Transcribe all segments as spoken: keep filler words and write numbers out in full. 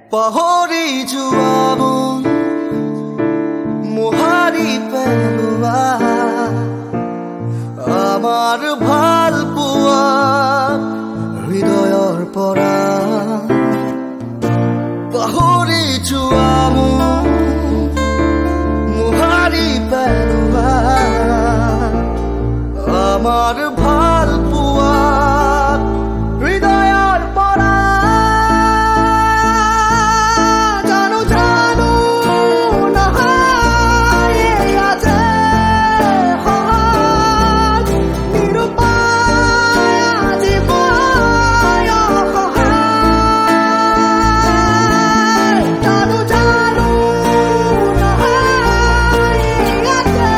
পাহৰি যোৱা মোহাৰি পেলোৱা আমাৰ ভাল পোৱা হৃদয়ৰ পৰা পাহৰি যোৱা মোহাৰি পেলোৱা আমাৰ ভাল পোৱা হৃদয়ৰ পৰা জানো জানো নহয় আছে সহায় নিৰুপায় আজি পায় সহায় জানো জানো নহয় আছে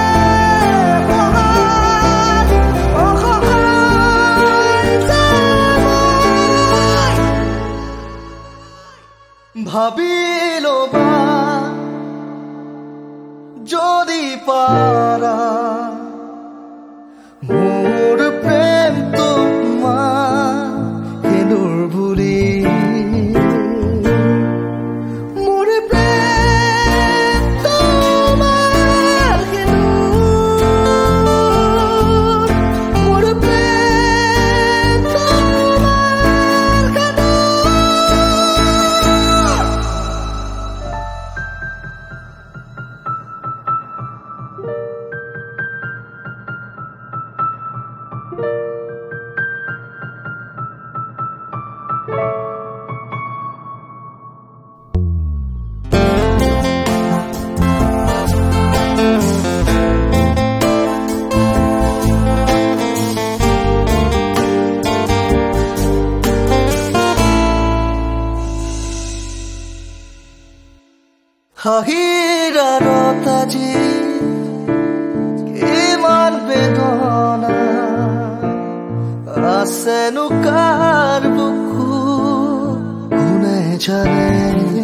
সহায় অসহায় যে মই ভাবি ল'বা যদি পাৰা মোৰ প্ৰেম তোমাৰ হেনুৰ বুলি মোৰ প্ৰেম তোমাৰ হেনুৰ মোৰ প্ৰেম তোমাৰ হেনুৰ হাঁহিৰ আঁৰত আজি ইমান বেদনা আছেনো কাৰ বুকু কোনে জানে